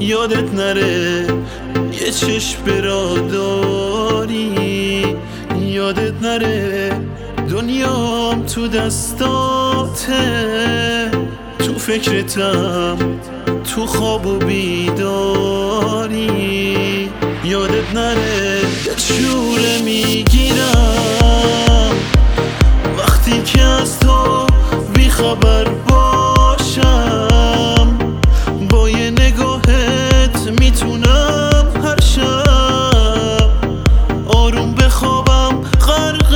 یادت نره یه چشم براداری، یادت نره دنیام تو دستاته، تو فکرتم تو خواب و بیداری، یادت نره دلشوره میگیرم وقتی که از تو بیخبر باشم، با یه نگاهت میتونم هر شب آروم بخوابم غرق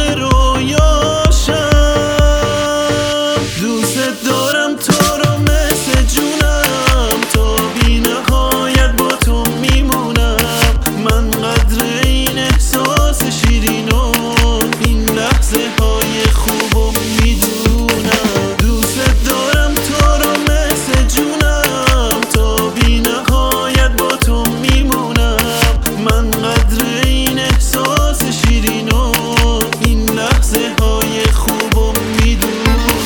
رویاشم. دوست دارم تو رو مثل جونم، تا بی نهایت با تو میمونم، من قدر این احساس شیرین و این لحظه های خوبو میدونم. دوست دارم تو رو مثل جونم، تا بی نهایت با تو میمونم، من قدر این احساس شیرین و این لحظه های خوبو میدونم.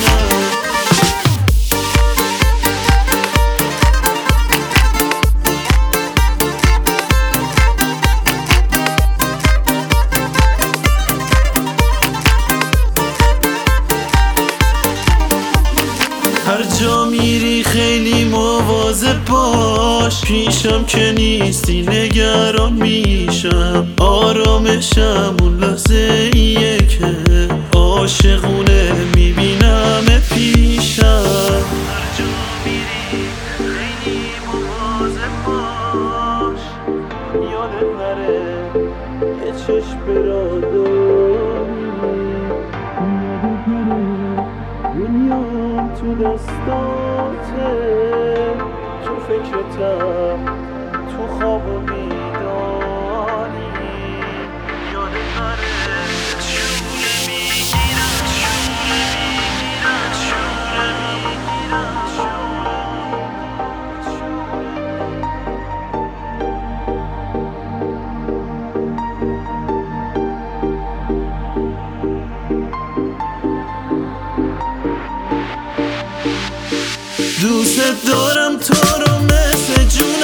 هر جا میری خیلی مواظب باش، پیشم که نیستی نگران میشم، آرامشم اون لحظه ایه که عاشقونه میبینم پیشم. هر جا میری خیلی مواظب باش، یادت نره یه چشم براداری، دنیام تو دستاته، تو فکرتم تو خواب و بیداری، یادت نره شوره میگیرم، شوره میگیرم، شوره میگیرم، دوست دارم تو رو مثل جون